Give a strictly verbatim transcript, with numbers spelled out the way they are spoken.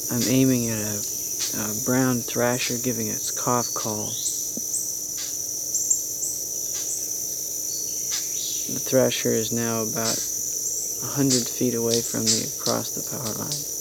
I'm aiming at a, a brown thrasher giving its cough call. The thrasher is now about a hundred feet away from me across the power line.